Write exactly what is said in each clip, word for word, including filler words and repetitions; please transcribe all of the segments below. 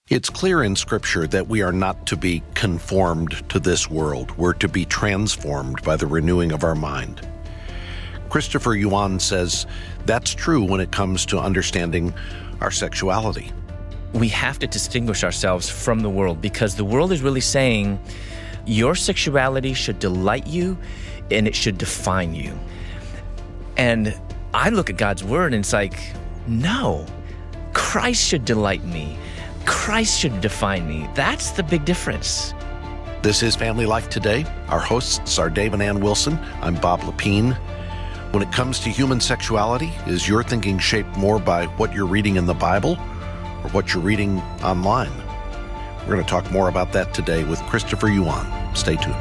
It's clear in Scripture that we are not to be conformed to this world. We're to be transformed by the renewing of our mind. Christopher Yuan says that's true when it comes to understanding our sexuality. We have to distinguish ourselves from the world because the world is really saying your sexuality should delight you and it should define you. And I look at God's word and it's like, no, Christ should delight me. Christ should define me. That's the big difference. This is Family Life Today. Our hosts are Dave and Ann Wilson. I'm Bob Lepine. When it comes to human sexuality, is your thinking shaped more by what you're reading in the Bible or what you're reading online? We're going to talk more about that today with Christopher Yuan. Stay tuned.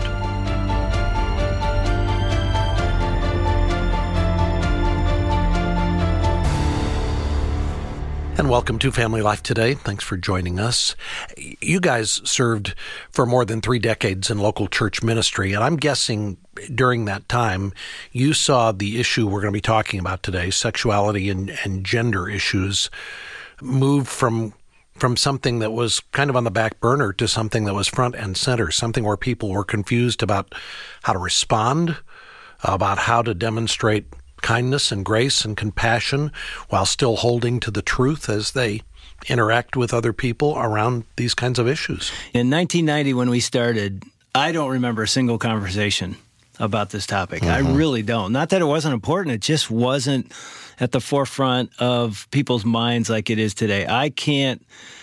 And welcome to Family Life Today. Thanks for joining us. You guys served for more than three decades in local church ministry, and I'm guessing during that time you saw the issue we're going to be talking about today, sexuality and, and gender issues, move from from something that was kind of on the back burner to something that was front and center, something where people were confused about how to respond, about how to demonstrate kindness and grace and compassion while still holding to the truth as they interact with other people around these kinds of issues. In nineteen ninety, when we started, I don't remember a single conversation about this topic. Mm-hmm. I really don't. Not that it wasn't important. It just wasn't at the forefront of people's minds like it is today. I can't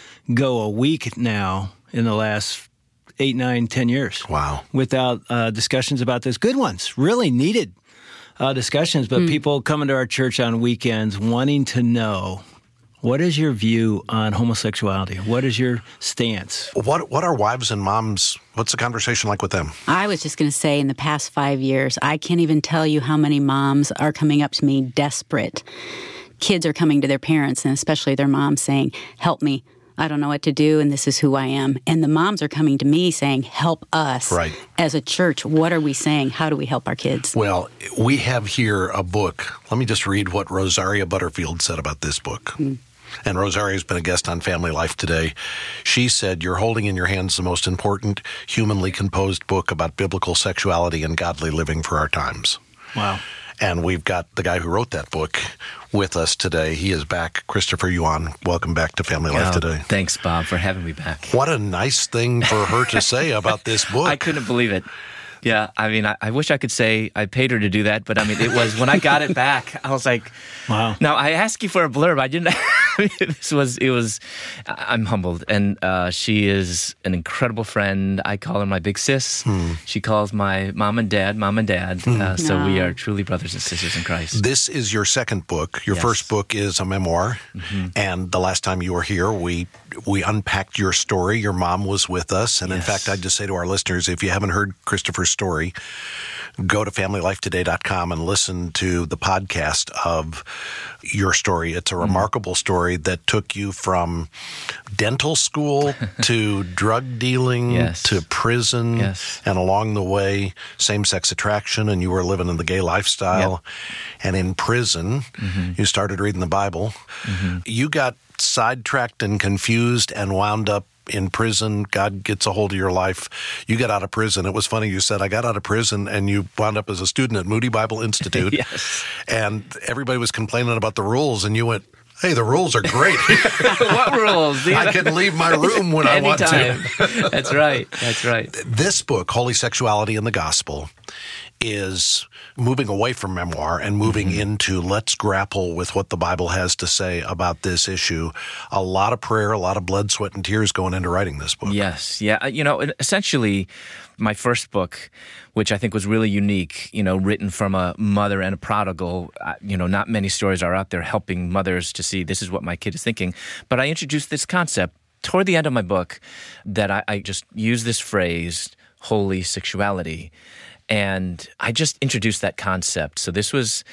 go a week now in the last eight, nine, ten years. Wow. Without uh, discussions about this. Good ones, really needed Uh, discussions, but mm. people coming to our church on weekends wanting to know, what is your view on homosexuality? What is your stance? What what are wives and moms, what's the conversation like with them? I was just going to say in the past five years, I can't even tell you how many moms are coming up to me desperate. Kids are coming to their parents, and especially their moms, saying, help me. I don't know what to do, and this is who I am. And the moms are coming to me saying, help us. Right. As a church, what are we saying? How do we help our kids? Well, we have here a book. Let me just read what Rosaria Butterfield said about this book. Mm. And Rosaria's been a guest on Family Life Today. She said, you're holding in your hands the most important humanly composed book about biblical sexuality and godly living for our times. Wow. And we've got the guy who wrote that book with us today. He is back. Christopher Yuan, welcome back to Family Life oh, Today. Thanks, Bob, for having me back. What a nice thing for her to say about this book. I couldn't believe it. Yeah, I mean, I, I wish I could say I paid her to do that, but I mean, it was, when I got it back, I was like, wow. Now, I asked you for a blurb. I didn't, this was, it was, I'm humbled. And uh, she is an incredible friend. I call her my big sis. Hmm. She calls my mom and dad, mom and dad. Hmm. Uh, so no. We are truly brothers and sisters in Christ. This is your second book. Your yes. first book is a memoir. Mm-hmm. And the last time you were here, we we unpacked your story. Your mom was with us. And yes. in fact, I'd just say to our listeners, if you haven't heard Christopher's story, go to family life today dot com and listen to the podcast of your story. It's a mm. remarkable story that took you from dental school to drug dealing yes. to prison, yes. and along the way, same-sex attraction, and you were living in the gay lifestyle. Yep. And in prison, mm-hmm. you started reading the Bible. Mm-hmm. You got sidetracked and confused and wound up in prison. God gets a hold of your life. You got out of prison. It was funny. You said, I got out of prison, and you wound up as a student at Moody Bible Institute. Yes. And everybody was complaining about the rules, and you went, hey, the rules are great. What rules? I can leave my room when I want to. That's right. That's right. This book, Holy Sexuality and the Gospel, is moving away from memoir and moving mm-hmm. into let's grapple with what the Bible has to say about this issue. A lot of prayer, a lot of blood, sweat, and tears going into writing this book. Yes. Yeah. You know, essentially, my first book, which I think was really unique, you know, written from a mother and a prodigal, uh, you know, not many stories are out there helping mothers to see this is what my kid is thinking. But I introduced this concept toward the end of my book that I, I just use this phrase, holy sexuality. And I just introduced that concept. So this was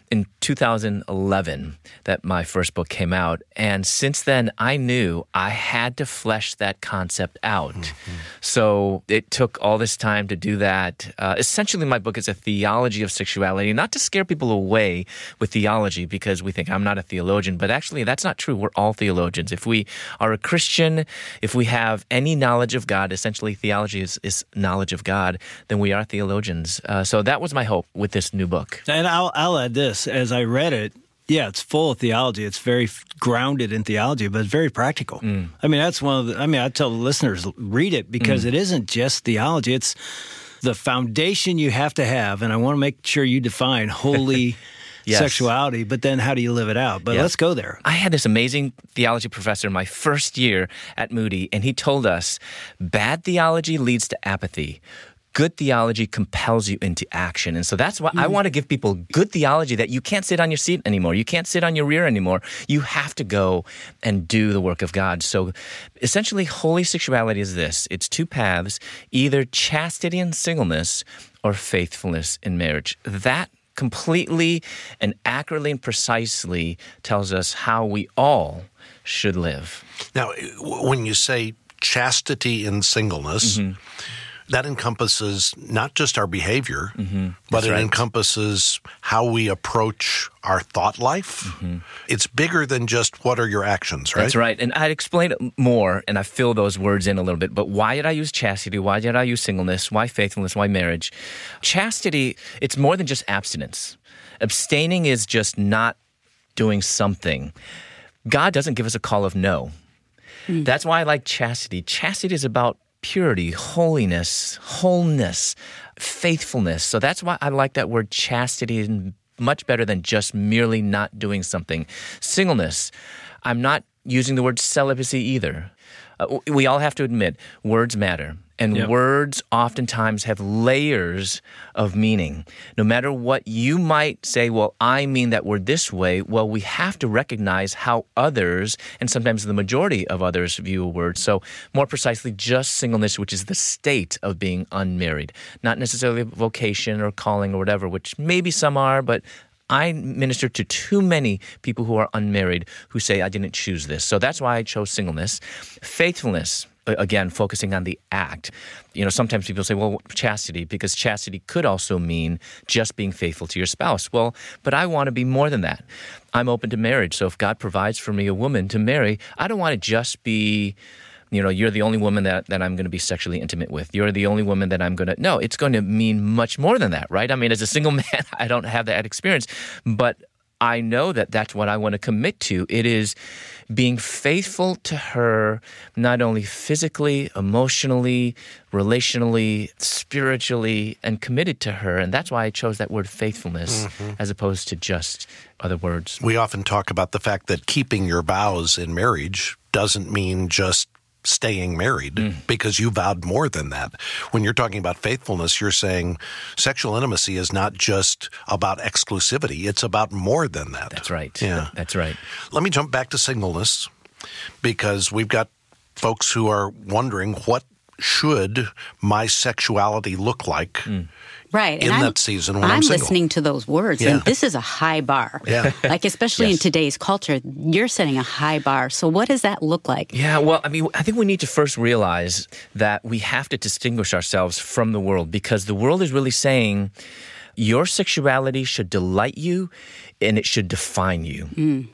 in two thousand eleven that my first book came out. And since then, I knew I had to flesh that concept out. Mm-hmm. So it took all this time to do that. Uh, essentially, my book is a theology of sexuality, not to scare people away with theology because we think I'm not a theologian, but actually that's not true. We're all theologians. If we are a Christian, if we have any knowledge of God, essentially theology is, is knowledge of God, then we are theologians. Uh, so that was my hope with this new book. And I'll, I'll add this. As I read it, yeah, it's full of theology. It's very f- grounded in theology, but it's very practical. Mm. I mean, that's one of the, I mean, I tell the listeners, read it because mm. it isn't just theology. It's the foundation you have to have. And I want to make sure you define holy yes. sexuality, but then how do you live it out? But yep. let's go there. I had this amazing theology professor my first year at Moody, and he told us, bad theology leads to apathy. Good theology compels you into action. And so that's why mm. I want to give people good theology that you can't sit on your seat anymore. You can't sit on your rear anymore. You have to go and do the work of God. So essentially, holy sexuality is this. It's two paths, either chastity and singleness or faithfulness in marriage. That completely and accurately and precisely tells us how we all should live. Now, when you say chastity and singleness, mm-hmm. that encompasses not just our behavior, mm-hmm. but That's it right. encompasses how we approach our thought life. Mm-hmm. It's bigger than just what are your actions, right? That's right. And I'd explain it more, and I fill those words in a little bit. But why did I use chastity? Why did I use singleness? Why faithfulness? Why marriage? Chastity, it's more than just abstinence. Abstaining is just not doing something. God doesn't give us a call of no. Mm. That's why I like chastity. Chastity is about purity, holiness, wholeness, faithfulness. So that's why I like that word chastity is much better than just merely not doing something. Singleness, I'm not using the word celibacy either. Uh, we all have to admit, words matter. And yep. words oftentimes have layers of meaning. No matter what you might say, well, I mean that word this way, well, we have to recognize how others, and sometimes the majority of others, view a word. So more precisely, just singleness, which is the state of being unmarried. Not necessarily a vocation or calling or whatever, which maybe some are, but I minister to too many people who are unmarried who say, I didn't choose this. So that's why I chose singleness. Faithfulness. Again, focusing on the act. You know, sometimes people say, well, chastity, because chastity could also mean just being faithful to your spouse. Well, but I want to be more than that. I'm open to marriage. So if God provides for me a woman to marry, I don't want to just be, you know, you're the only woman that, that I'm going to be sexually intimate with. You're the only woman that I'm going to, no, it's going to mean much more than that, right? I mean, as a single man, I don't have that experience, but I know that that's what I want to commit to. It is being faithful to her, not only physically, emotionally, relationally, spiritually, and committed to her. And that's why I chose that word faithfulness mm-hmm. as opposed to just other words. We often talk about the fact that keeping your vows in marriage doesn't mean just staying married mm. because you vowed more than that. When you're talking about faithfulness, you're saying sexual intimacy is not just about exclusivity. It's about more than that. That's right. Yeah. That's right. Let me jump back to singleness because we've got folks who are wondering, what should my sexuality look like mm. right. in and that I'm, season when I'm, I'm single? listening to those words, yeah. and this is a high bar. Yeah. Like, especially yes. in today's culture, you're setting a high bar. So what does that look like? Yeah, well, I mean, I think we need to first realize that we have to distinguish ourselves from the world, because the world is really saying your sexuality should delight you and it should define you. Mm.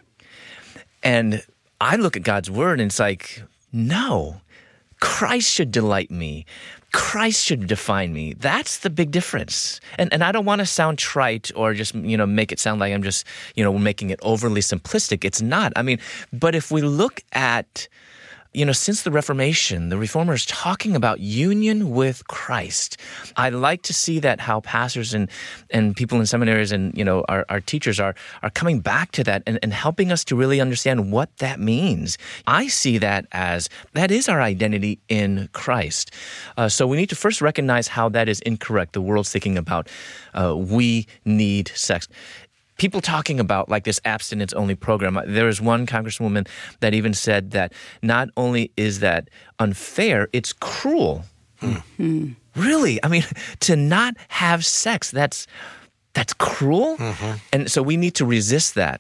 And I look at God's word and it's like, no, Christ should delight me. Christ should define me. That's the big difference. And and I don't want to sound trite or just, you know, make it sound like I'm just, you know, making it overly simplistic. It's not. I mean, but if we look at, you know, since the Reformation, the Reformers talking about union with Christ. I like to see that how pastors and, and people in seminaries and, you know, our, our teachers are are coming back to that and, and helping us to really understand what that means. I see that as that is our identity in Christ. Uh, so we need to first recognize how that is incorrect. The world's thinking about uh, we need sex. People talking about like this abstinence-only program. There was one congresswoman that even said that not only is that unfair, it's cruel. Mm. Mm. Really? I mean, to not have sex, that's that's cruel. Mm-hmm. And so we need to resist that.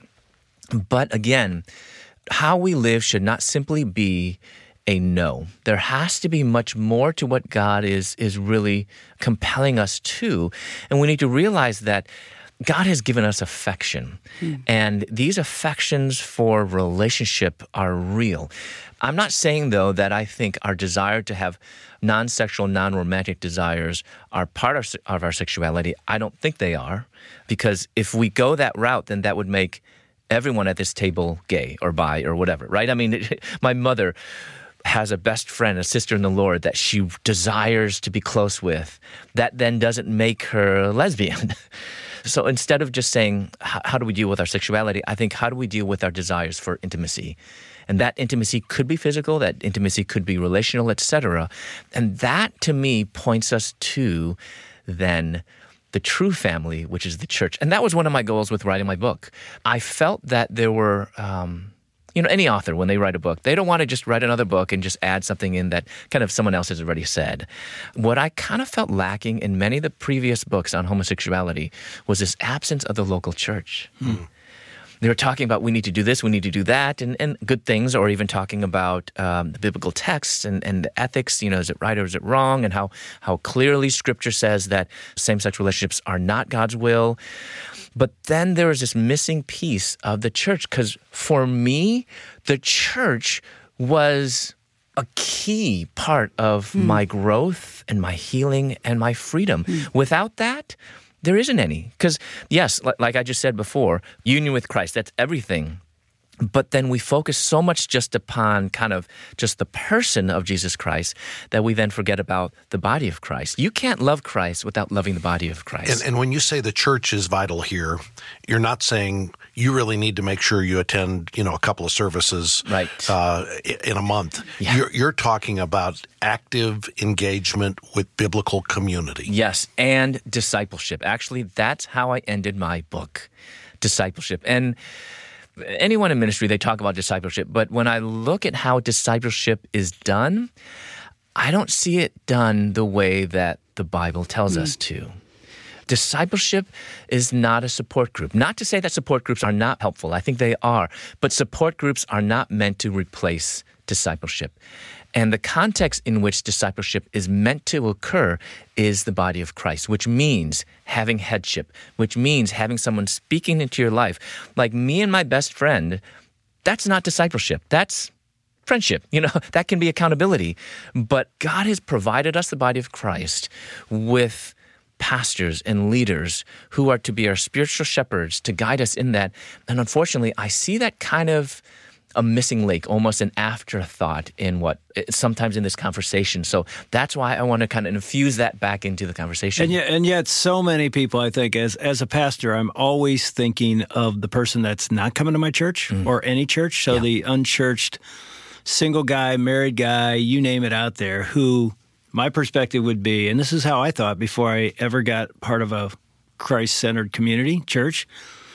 But again, how we live should not simply be a no. There has to be much more to what God is is really compelling us to. And we need to realize that God has given us affection. Mm. And these affections for relationship are real. I'm not saying, though, that I think our desire to have non-sexual, non-romantic desires are part of, of our sexuality. I don't think they are. Because if we go that route, then that would make everyone at this table gay or bi or whatever, right? I mean, my mother has a best friend, a sister in the Lord that she desires to be close with. That then doesn't make her a lesbian. So instead of just saying, how do we deal with our sexuality, I think, how do we deal with our desires for intimacy? And that intimacy could be physical, that intimacy could be relational, et cetera. And that, to me, points us to, then, the true family, which is the church. And that was one of my goals with writing my book. I felt that there were... Um, You know, any author, when they write a book, they don't want to just write another book and just add something in that kind of someone else has already said. What I kind of felt lacking in many of the previous books on homosexuality was this absence of the local church. Hmm. They were talking about, we need to do this, we need to do that, and, and good things, or even talking about um, the biblical texts and, and the ethics, you know, is it right or is it wrong, and how, how clearly Scripture says that same-sex relationships are not God's will. But then there was this missing piece of the church, because for me, the church was a key part of mm. my growth and my healing and my freedom. Mm. Without that, there isn't any. Because, yes, like I just said before, union with Christ, that's everything. But then we focus so much just upon kind of just the person of Jesus Christ that we then forget about the body of Christ. You can't love Christ without loving the body of Christ. And, and when you say the church is vital here, you're not saying you really need to make sure you attend, you know, a couple of services right. uh, in a month. Yeah. You're, you're talking about active engagement with biblical community. Yes, and discipleship. Actually, that's how I ended my book, discipleship. And anyone in ministry, they talk about discipleship, but when I look at how discipleship is done, I don't see it done the way that the Bible tells mm. us to. Discipleship is not a support group. Not to say that support groups are not helpful. I think they are. But support groups are not meant to replace discipleship. And the context in which discipleship is meant to occur is the body of Christ, which means having headship, which means having someone speaking into your life. Like me and my best friend, that's not discipleship. That's friendship. You know, that can be accountability. But God has provided us, the body of Christ, with pastors and leaders who are to be our spiritual shepherds to guide us in that. And unfortunately, I see that kind of a missing link, almost an afterthought in what sometimes in this conversation. So that's why I want to kind of infuse that back into the conversation. And yet, and yet so many people, I think, as as a pastor, I'm always thinking of the person that's not coming to my church mm. or any church. So yeah. the unchurched single guy, married guy, you name it out there, who my perspective would be, and this is how I thought before I ever got part of a Christ-centered community, church,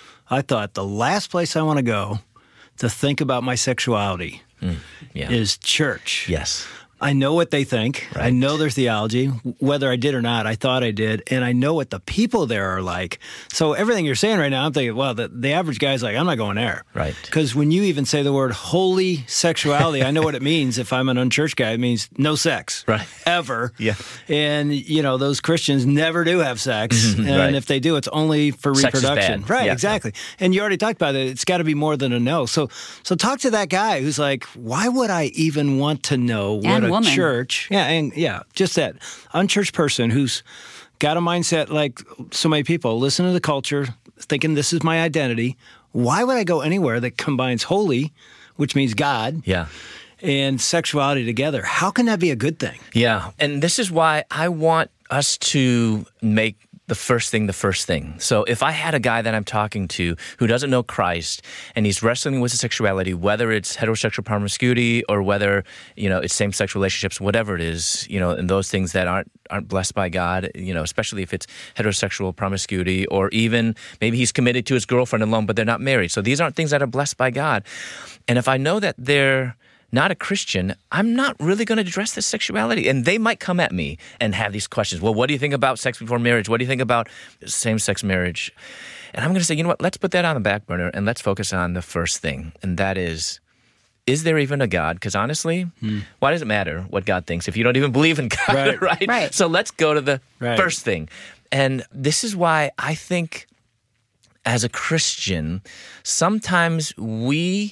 I thought the last place I want to go to think about my sexuality mm, yeah. is church. Yes. I know what they think. Right. I know their theology. Whether I did or not, I thought I did. And I know what the people there are like. So everything you're saying right now, I'm thinking, well, the, the average guy's like, I'm not going there. Right. Because when you even say the word holy sexuality, I know what it means. If I'm an unchurched guy, it means no sex. Right. Ever. Yeah. And, you know, those Christians never do have sex. And right. if they do, it's only for sex reproduction. is bad. Right, yeah. exactly. And you already talked about it. It's got to be more than a no. So so talk to that guy who's like, why would I even want to know what and a woman. church... Yeah, and yeah, just that unchurched person who's got a mindset like so many people, listen to the culture, thinking this is my identity. Why would I go anywhere that combines holy, which means God, yeah, and sexuality together? How can that be a good thing? Yeah, and this is why I want us to make the first thing the first thing. So if I had a guy that I'm talking to who doesn't know Christ and he's wrestling with his sexuality, whether it's heterosexual promiscuity or whether, you know, it's same-sex relationships, whatever it is, you know, and those things that aren't aren't blessed by God, you know, especially if it's heterosexual promiscuity, or even maybe he's committed to his girlfriend alone, but they're not married. So these aren't things that are blessed by God. And if I know that they're not a Christian, I'm not really going to address this sexuality. And they might come at me and have these questions. Well, what do you think about sex before marriage? What do you think about same-sex marriage? And I'm going to say, you know what, let's put that on the back burner and let's focus on the first thing. And that is, is there even a God? Because honestly, hmm. why does it matter what God thinks if you don't even believe in God, right? right? right. So let's go to the right. first thing. And this is why I think as a Christian, sometimes we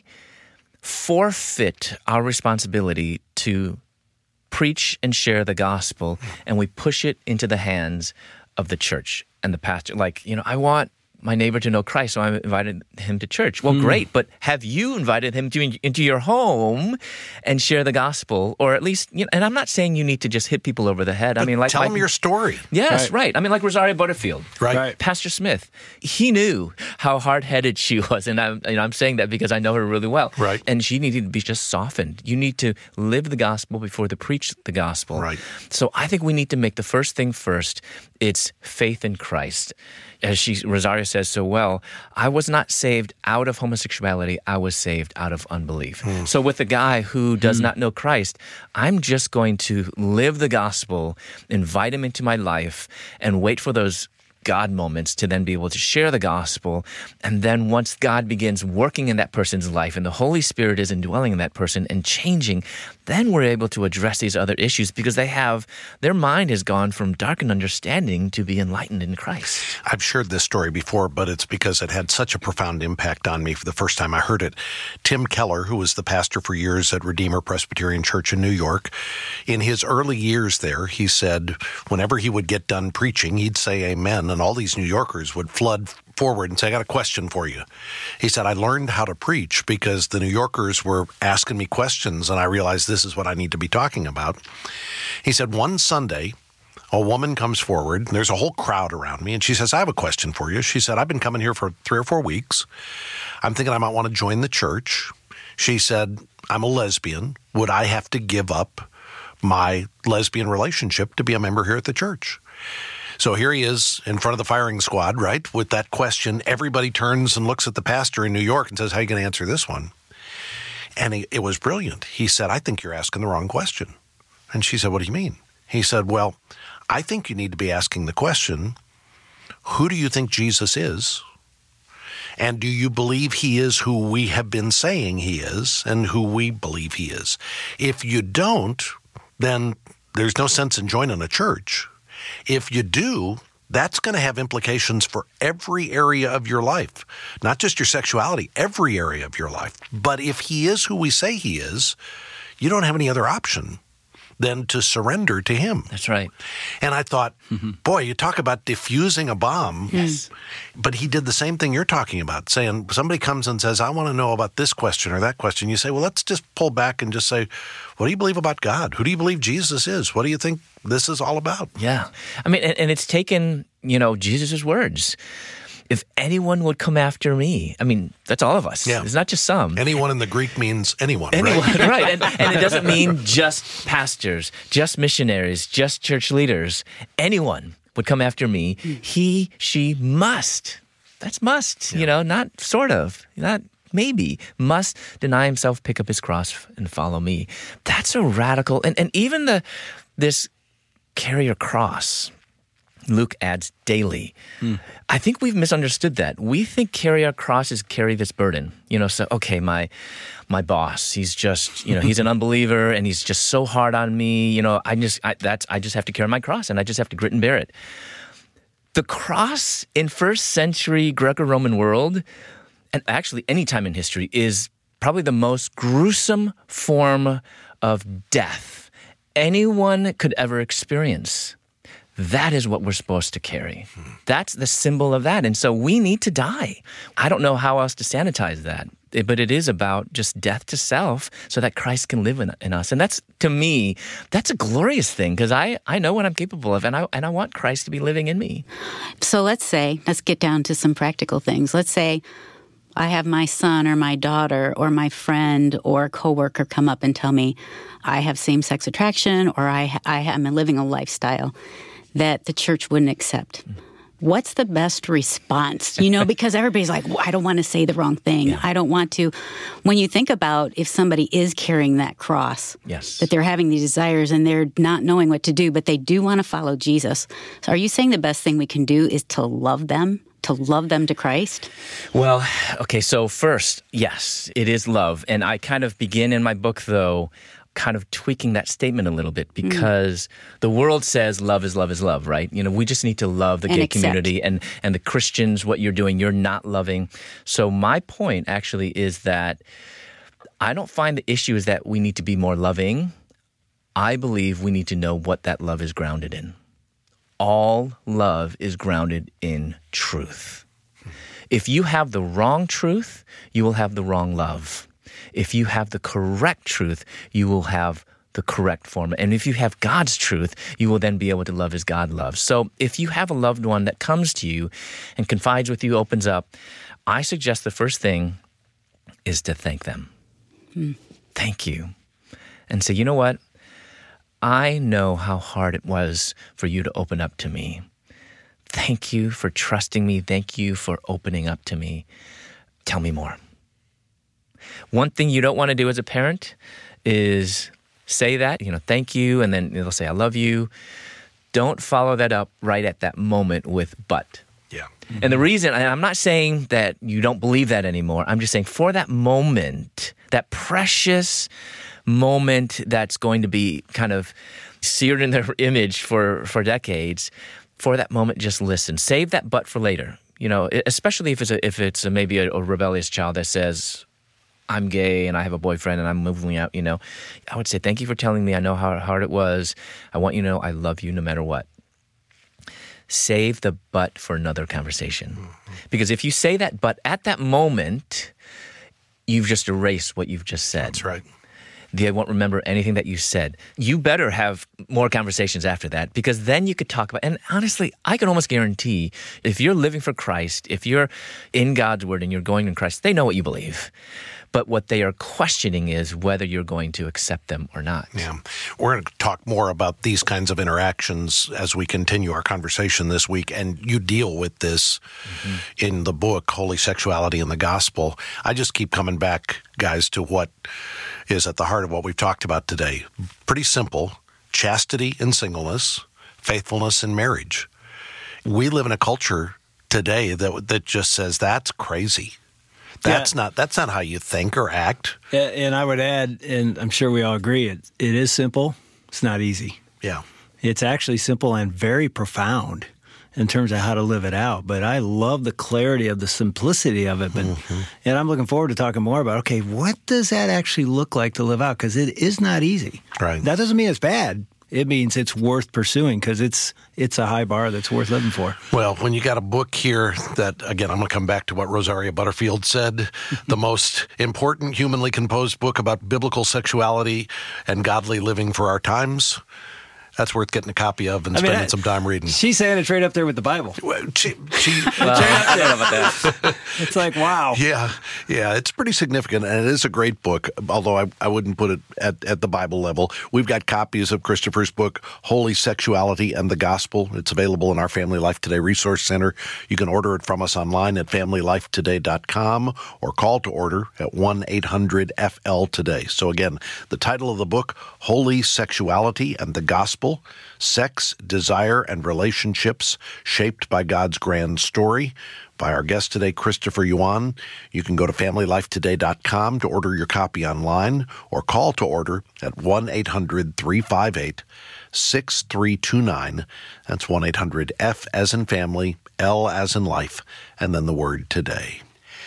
forfeit our responsibility to preach and share the gospel, and we push it into the hands of the church and the pastor. Like, you know, I want my neighbor to know Christ, so I invited him to church. Well, mm. great, but have you invited him to into your home and share the gospel, or at least? You know, and I'm not saying you need to just hit people over the head. But I mean, like tell like, them your story. Yes, right. right. I mean, like Rosaria Butterfield, right. right? Pastor Smith, he knew how hard-headed she was, and I'm, you know, I'm saying that because I know her really well. Right. And she needed to be just softened. You need to live the gospel before to preach the gospel. Right. So I think we need to make the first thing first. It's faith in Christ. As she, Rosaria says so well, I was not saved out of homosexuality. I was saved out of unbelief. Mm. So with a guy who does mm. not know Christ, I'm just going to live the gospel, invite him into my life, and wait for those God moments to then be able to share the gospel. And then once God begins working in that person's life and the Holy Spirit is indwelling in that person and changing, then we're able to address these other issues because they have, their mind has gone from darkened understanding to be enlightened in Christ. I've shared this story before, but it's because it had such a profound impact on me for the first time I heard it. Tim Keller, who was the pastor for years at Redeemer Presbyterian Church in New York, in his early years there, he said whenever he would get done preaching, he'd say amen, and all these New Yorkers would flood forward and say, I got a question for you. He said, I learned how to preach because the New Yorkers were asking me questions, and I realized this is what I need to be talking about. He said, one Sunday, a woman comes forward, and there's a whole crowd around me, and she says, I have a question for you. She said, I've been coming here for three or four weeks. I'm thinking I might want to join the church. She said, I'm a lesbian. Would I have to give up my lesbian relationship to be a member here at the church? So here he is in front of the firing squad, right, with that question. Everybody turns and looks at the pastor in New York and says, how are you going to answer this one? And he, it was brilliant. He said, I think you're asking the wrong question. And she said, what do you mean? He said, well, I think you need to be asking the question, who do you think Jesus is? And do you believe he is who we have been saying he is and who we believe he is? If you don't, then there's no sense in joining a church. If you do, that's going to have implications for every area of your life, not just your sexuality, every area of your life. But if he is who we say he is, you don't have any other option than to surrender to him. That's right. And I thought, mm-hmm. boy, you talk about diffusing a bomb. Yes. But he did the same thing you're talking about, saying somebody comes and says, I want to know about this question or that question. You say, well, let's just pull back and just say, what do you believe about God? Who do you believe Jesus is? What do you think this is all about? Yeah. I mean, and, and it's taken, you know, Jesus' words. If anyone would come after me, I mean, that's all of us. Yeah. It's not just some. Anyone in the Greek means anyone, anyone, right? right. And, and it doesn't mean just pastors, just missionaries, just church leaders. Anyone would come after me. He, she must. That's must, yeah. you know, not sort of, not maybe, must deny himself, pick up his cross, and follow me. That's a radical, and, and even the this carry your cross, Luke adds daily. Hmm. I think we've misunderstood that. We think carry our cross is carry this burden. You know, so, okay, my my boss, he's just, you know, he's an unbeliever and he's just so hard on me. You know, I just, I, that's, I just have to carry my cross and I just have to grit and bear it. The cross in first century Greco-Roman world, and actually any time in history, is probably the most gruesome form of death anyone could ever experience. That is what we're supposed to carry. That's the symbol of that. And so we need to die. I don't know how else to sanitize that, but it is about just death to self so that Christ can live in, in us. And that's, to me, that's a glorious thing because I, I know what I'm capable of and I, and I want Christ to be living in me. So let's say, let's get down to some practical things. Let's say I have my son or my daughter or my friend or coworker come up and tell me I have same-sex attraction or I, I am living a lifestyle that the church wouldn't accept. what's the best response? You know, because everybody's like, well, I don't want to say the wrong thing. Yeah. I don't want to. When you think about if somebody is carrying that cross, yes, that they're having these desires and they're not knowing what to do, but they do want to follow Jesus. So are you saying the best thing we can do is to love them? To love them to Christ? Well, okay, so first, yes, it is love. And I kind of begin in my book, though, kind of tweaking that statement a little bit because mm. the world says love is love is love, right? You know, we just need to love the and gay accept. community and, and the Christians, what you're doing, you're not loving. So my point actually is that I don't find the issue is that we need to be more loving. I believe we need to know what that love is grounded in. All love is grounded in truth. If you have the wrong truth, you will have the wrong love. If you have the correct truth, you will have the correct form. And if you have God's truth, you will then be able to love as God loves. So if you have a loved one that comes to you and confides with you, opens up, I suggest the first thing is to thank them. Hmm. Thank you. And say, you know what? I know how hard it was for you to open up to me. Thank you for trusting me. Thank you for opening up to me. Tell me more. One thing you don't want to do as a parent is say that, you know, thank you, and then they'll say, I love you. Don't follow that up right at that moment with but. Yeah. Mm-hmm. And the reason, and I'm not saying that you don't believe that anymore. I'm just saying for that moment, that precious moment that's going to be kind of seared in their image for, for decades, for that moment, just listen. Save that but for later. You know, especially if it's a, if it's a, maybe a, a rebellious child that says, I'm gay and I have a boyfriend and I'm moving out, you know. I would say, thank you for telling me. I know how hard it was. I want you to know I love you no matter what. Save the but for another conversation. Mm-hmm. Because if you say that but at that moment, you've just erased what you've just said. That's right. They won't remember anything that you said. You better have more conversations after that because then you could talk about, and honestly, I can almost guarantee if you're living for Christ, if you're in God's word and you're going in Christ, they know what you believe. But what they are questioning is whether you're going to accept them or not. Yeah. We're going to talk more about these kinds of interactions as we continue our conversation this week. And you deal with this mm-hmm. in the book, Holy Sexuality and the Gospel. I just keep coming back, guys, to what is at the heart of what we've talked about today. Pretty simple. Chastity in singleness, faithfulness in marriage. We live in a culture today that that just says that's crazy. That's yeah. not that's not how you think or act. And I would add, and I'm sure we all agree, it, it is simple. It's not easy. Yeah. It's actually simple and very profound in terms of how to live it out. But I love the clarity of the simplicity of it. But mm-hmm. And I'm looking forward to talking more about, okay, what does that actually look like to live out? Because it is not easy. Right. That doesn't mean it's bad. It means it's worth pursuing because it's it's a high bar that's worth living for. Well, when you got a book here that, again, I'm going to come back to what Rosaria Butterfield said, the most important humanly composed book about biblical sexuality and godly living for our times, that's worth getting a copy of and I spending mean, I, some time reading. She's saying it's right up there with the Bible. Well, she, she, well, I don't know about that. It's like, wow. Yeah, yeah, it's pretty significant, and it is a great book, although I, I wouldn't put it at, at the Bible level. We've got copies of Christopher's book, Holy Sexuality and the Gospel. It's available in our Family Life Today Resource Center. You can order it from us online at family life today dot com or call to order at one eight hundred F L today. So again, the title of the book, Holy Sexuality and the Gospel, Sex, Desire, and Relationships Shaped by God's Grand Story, by our guest today, Christopher Yuan. You can go to family life today dot com to order your copy online or call to order at one eight hundred three five eight six three two nine. That's one eight hundred F as in family, L as in life, and then the word today.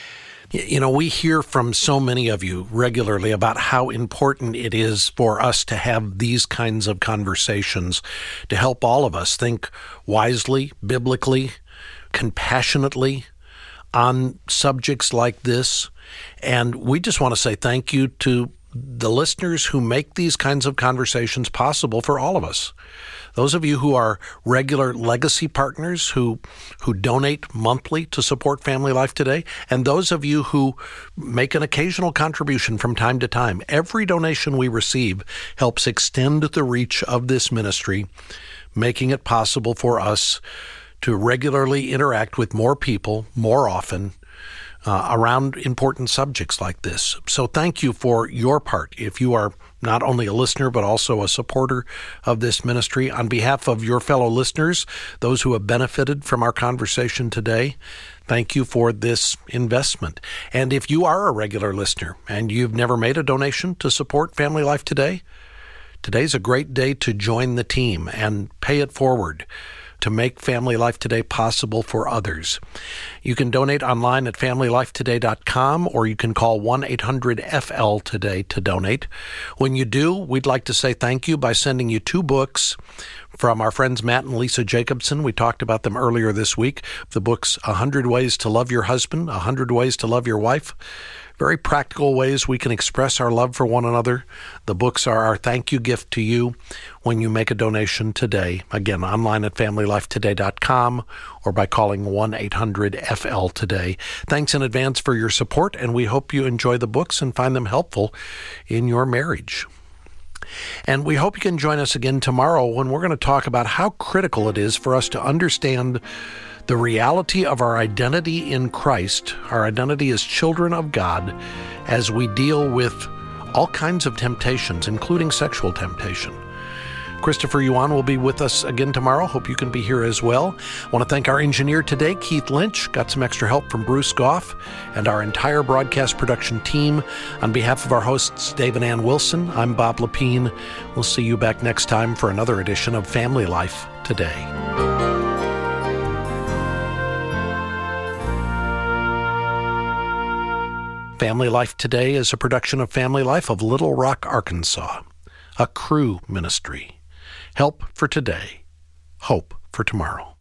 You know, we hear from so many of you regularly about how important it is for us to have these kinds of conversations to help all of us think wisely, biblically, compassionately on subjects like this. And we just want to say thank you to the listeners who make these kinds of conversations possible for all of us. Those of you who are regular legacy partners who who donate monthly to support Family Life Today, and those of you who make an occasional contribution from time to time. Every donation we receive helps extend the reach of this ministry, making it possible for us to regularly interact with more people more often uh, around important subjects like this. So thank you for your part. If you are not only a listener, but also a supporter of this ministry, on behalf of your fellow listeners, those who have benefited from our conversation today, thank you for this investment. And if you are a regular listener and you've never made a donation to support Family Life Today, today's a great day to join the team and pay it forward to make Family Life Today possible for others. You can donate online at family life today dot com, or you can call one eight hundred F L today to donate. When you do, we'd like to say thank you by sending you two books from our friends Matt and Lisa Jacobson. We talked about them earlier this week. The book's one hundred Ways to Love Your Husband, one hundred Ways to Love Your Wife. Very practical ways we can express our love for one another. The books are our thank you gift to you when you make a donation today. Again, online at family life today dot com or by calling one eight hundred F L today. Thanks in advance for your support, and we hope you enjoy the books and find them helpful in your marriage. And we hope you can join us again tomorrow when we're going to talk about how critical it is for us to understand the reality of our identity in Christ, our identity as children of God, as we deal with all kinds of temptations, including sexual temptation. Christopher Yuan will be with us again tomorrow. Hope you can be here as well. I want to thank our engineer today, Keith Lynch. Got some extra help from Bruce Goff and our entire broadcast production team. On behalf of our hosts, Dave and Ann Wilson, I'm Bob Lepine. We'll see you back next time for another edition of Family Life Today. Family Life Today is a production of Family Life of Little Rock, Arkansas, a Cru ministry. Help for today, hope for tomorrow.